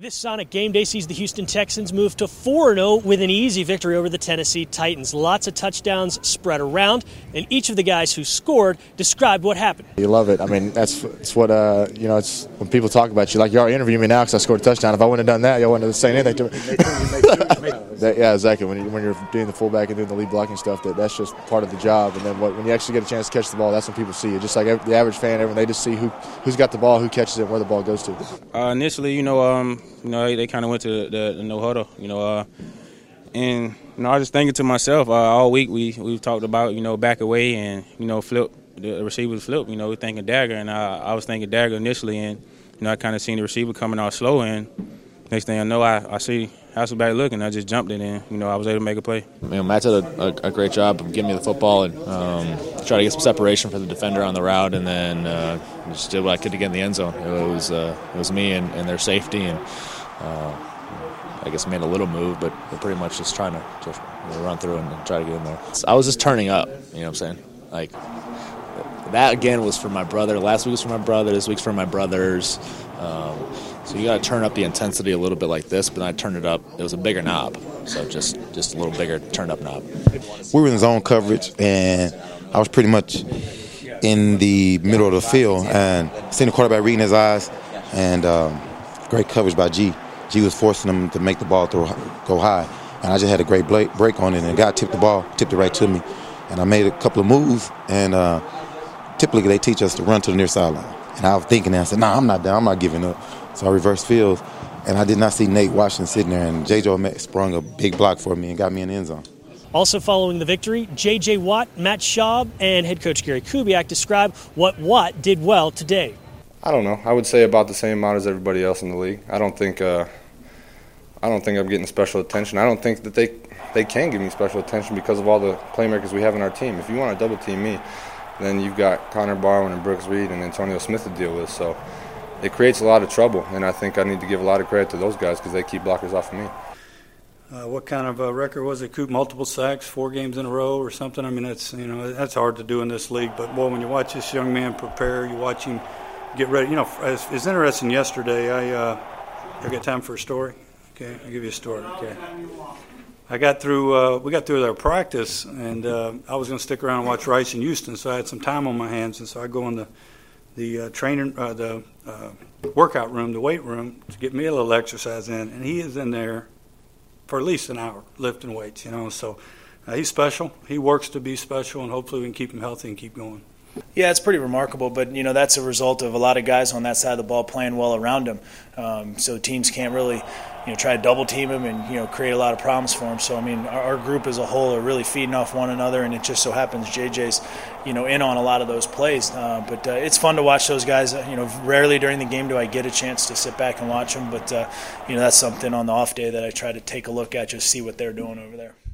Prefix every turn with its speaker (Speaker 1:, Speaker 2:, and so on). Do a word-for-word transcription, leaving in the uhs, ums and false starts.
Speaker 1: This Sonic game day sees the Houston Texans move to four and oh with an easy victory over the Tennessee Titans. Lots of touchdowns spread around, and each of the guys who scored described what happened.
Speaker 2: You love it. I mean, that's, that's what, uh, you know, it's when people talk about you, like, y'all interviewing me now because I scored a touchdown. If I wouldn't have done that, y'all wouldn't have said anything to me. that, yeah, exactly. When, you, when you're doing the fullback and doing the lead blocking stuff, that, that's just part of the job. And then what, when you actually get a chance to catch the ball, that's when people see it. Just like the average fan, everyone, they just see who, who's got the ball, who catches it, and where the ball goes to.
Speaker 3: Uh, initially, you know, um, you know, they, they kind of went to the, the no huddle, you know, uh, and you know, I was just thinking to myself uh, all week we we've talked about, you know, back away and you know flip the receivers flip, you know, we're thinking dagger, and I, I was thinking dagger initially, and you know I kind of seen the receiver coming out slow, and next thing I know I, I see Hasselbeck looking, I just jumped it, and you know I was able to make a play.
Speaker 4: You know, Matt did a, a, a great job of giving me the football and um, try to get some separation for the defender on the route, and then uh, just did what I could to get in the end zone. It was uh, it was me and, and their safety, and uh, I guess made a little move, but we're pretty much just trying to just run through and try to get in there. I was just turning up, you know what I'm saying? Like, that again was for my brother. Last week was for my brother. This week's for my brothers. Um, so you got to turn up the intensity a little bit like this, but then I turned it up. It was a bigger knob, so just, just a little bigger turned up knob.
Speaker 5: We were in zone coverage, and I was pretty much in the middle of the field, and seeing the quarterback reading his eyes, and um, great coverage by G. G was forcing him to make the ball throw, go high, and I just had a great break on it, and the guy tipped the ball, tipped it right to me, and I made a couple of moves, and uh, typically they teach us to run to the near sideline, and I was thinking that, I said, nah, I'm not down, I'm not giving up, so I reversed field, and I did not see Nate Washington sitting there, and J J sprung a big block for me and got me in the end zone.
Speaker 1: Also following the victory, J J Watt, Matt Schaub, and head coach Gary Kubiak describe what Watt did well today.
Speaker 6: I don't know. I would say about the same amount as everybody else in the league. I don't think uh, I don't think I'm getting special attention. I don't think that they they can give me special attention because of all the playmakers we have in our team. If you want to double team me, then you've got Connor Barwin and Brooks Reed and Antonio Smith to deal with. So it creates a lot of trouble, and I think I need to give a lot of credit to those guys because they keep blockers off of me.
Speaker 7: Uh, what kind of a record was it, Coop? Multiple sacks, four games in a row or something? I mean, that's you know that's hard to do in this league. But boy, when you watch this young man prepare, you watch him get ready. You know, it's, it's interesting. Yesterday, I uh, I got time for a story. Okay, I'll give you a story. Okay, I got through. Uh, we got through their practice, and uh, I was going to stick around and watch Rice and Houston, so I had some time on my hands, and so I go in the the uh, training, uh, the uh, workout room, the weight room, to get me a little exercise in, and he is in there for at least an hour lifting weights. You know, so uh, he's special. He works to be special, and hopefully we can keep him healthy and keep going.
Speaker 8: Yeah, it's pretty remarkable, but you know that's a result of a lot of guys on that side of the ball playing well around him. Um, so teams can't really, you know, try to double team him and you know create a lot of problems for him. So I mean, our, our group as a whole are really feeding off one another, and it just so happens J J's, you know, in on a lot of those plays. Uh, but uh, it's fun to watch those guys. You know, rarely during the game do I get a chance to sit back and watch them, but uh, you know that's something on the off day that I try to take a look at, just see what they're doing over there.